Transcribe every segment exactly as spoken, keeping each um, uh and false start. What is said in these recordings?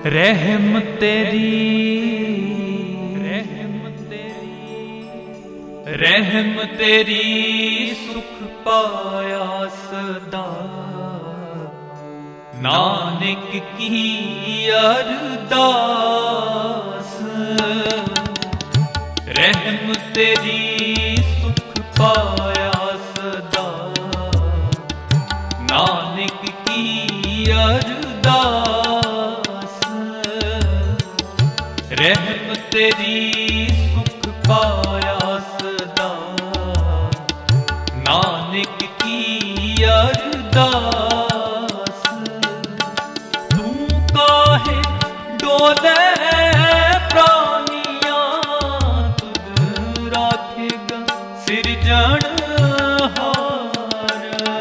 रहम तेरी रहम तेरी रहम तेरी सुख पाया सदा, नानक की अरदास। रहम तेरी सुख पाया सदा, नानक की अरदास। रहम तेरी सुख पाया सदा, नानक की अरदास। तू काहे डोले प्राणियां, तुझ राखेगा सिरजनहार।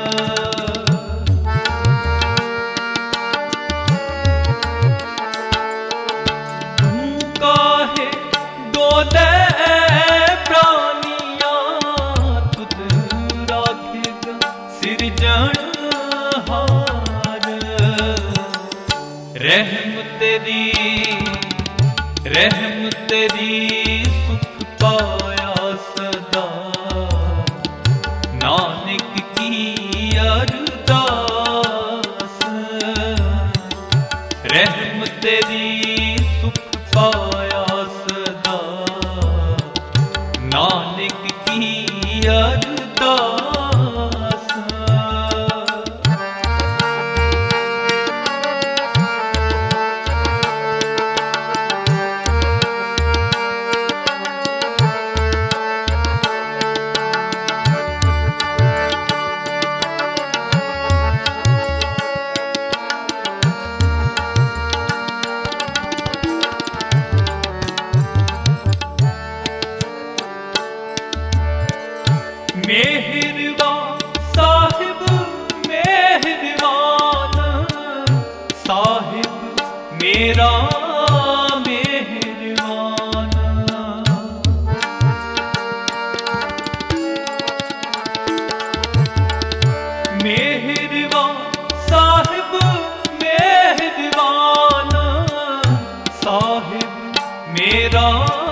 तू काहे डोले प्राणियां, तुझ राखेगा सिरजनहार। रहम तेरी रहम तेरी सुख पाया सदा, नानक की अरदास। रहम तेरी सुख पाया सदा, नानक की अरदास। मेहरबान साहिब मेहरबान, साहिब मेरा मेहरबान। मेहरबान साहिब मेहरबान, साहिब मेरा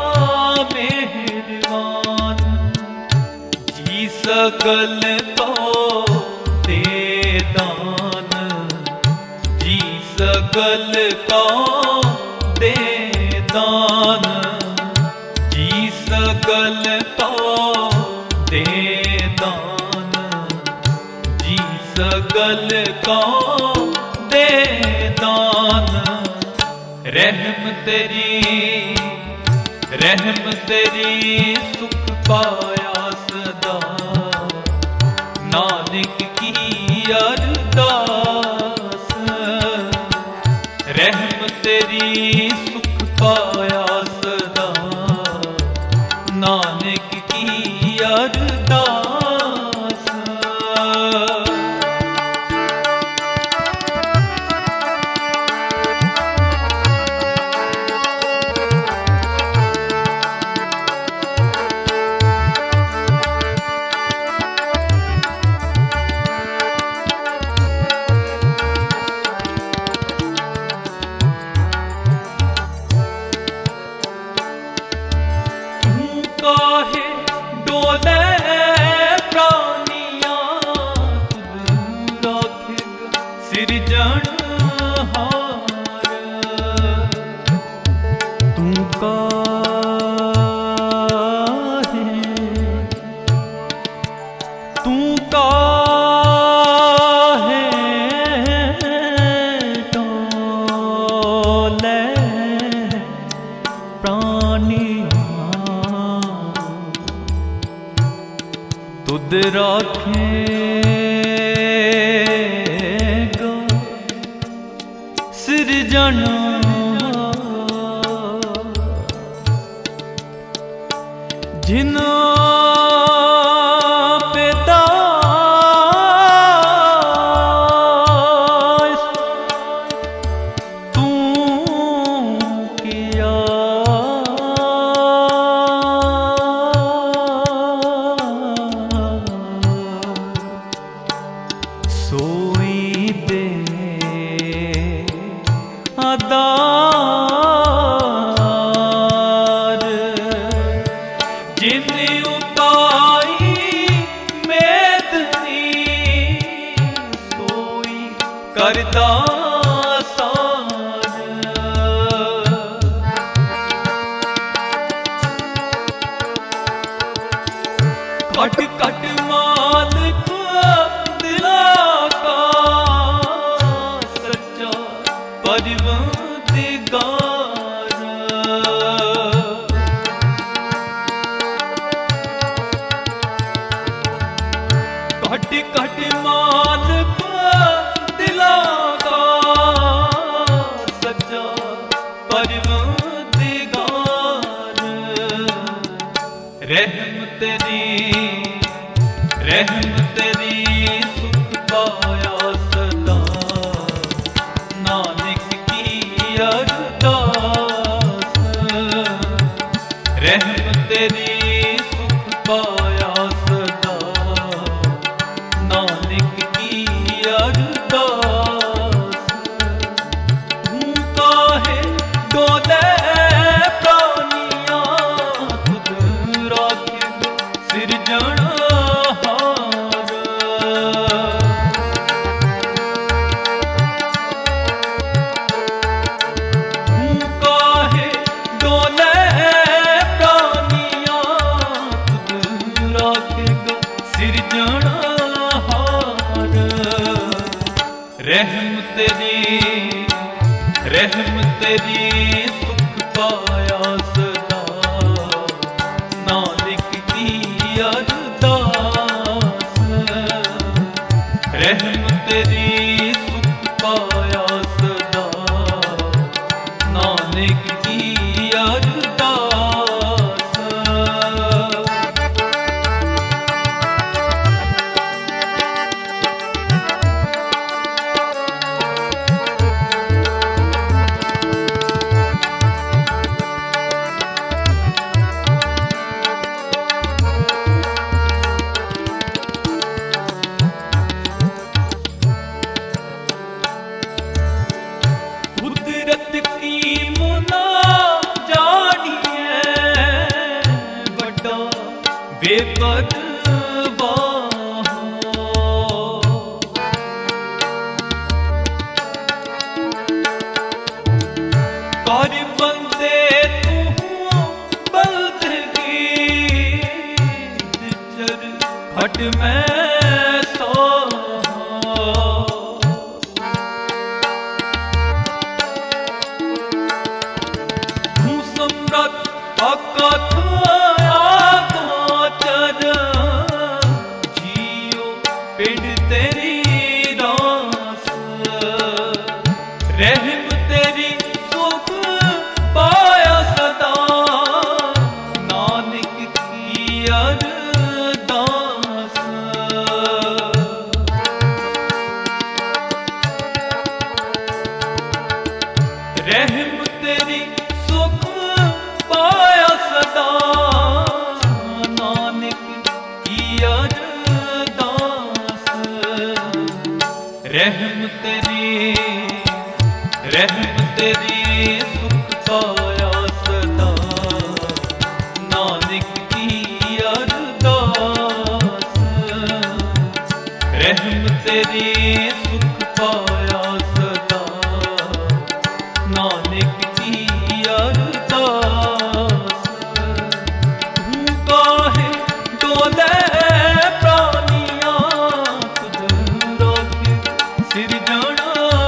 मेहरबान। जी सकल तो दे दान, जी सकल का दे दान। जी सकल तो दे दान, जी सकल का दे दान। रहम तेरी रहम तेरी सुख पाया सदा, नानक की अरदास। रहम तेरी सुख पाया सदा, नानक की अरदास। काहे डोले प्राणियां, तुझ राखेगा सिरजनहार। तू काहे तू काहे डोले प्राणियां, तुद राखेगा सिरजनहार। जिना पे दास तू किया, सोई दे अदा करदा कट कट मालिक दिला का सच्चा परवरदिगार कट कट मालिक दिला का सच्चा परवरदिगार रहम तेरी रहम तेरी सुख पाया सदा नानक की अरदास रहम तेरी सुख पाया सदा नानक की अरदास हूँ काहे डोले प्राणियां खुद राखे सिरजणा रहम तेरी रहम तेरी सुख पाया सदा नानक की अरदास रहम तेरी सुख पाया सदा नानक की अरदास बेपरवाह कर बंदे तू बंदगी चर खट में सो तू सम्राट अकथ रहम तेरी सुख पाया सदा नानक की अरदास रहम तेरी सुख पाया सदा नानक की अरदास रहम तेरी रहम तेरी सुख पाया सदा नानक की अरदास रहम तेरी सुख पाया सदा नानक की अरदास हूँ काहे डोले प्राणियां खुद राखे सिरजणा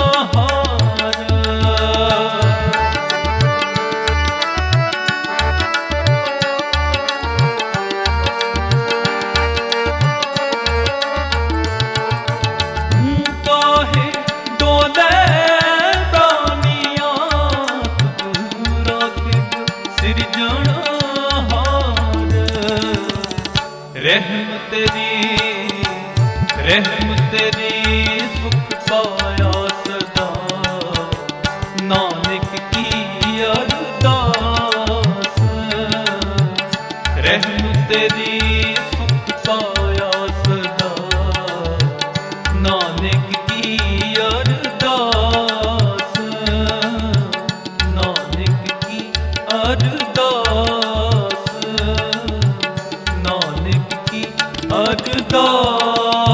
रहम तेरी रहम तेरी सुख पाया सदा नानक की अरदास रहम तेरी सुख पाया सदा नानक की अरदास नानक की अरदास नानक की अरदास।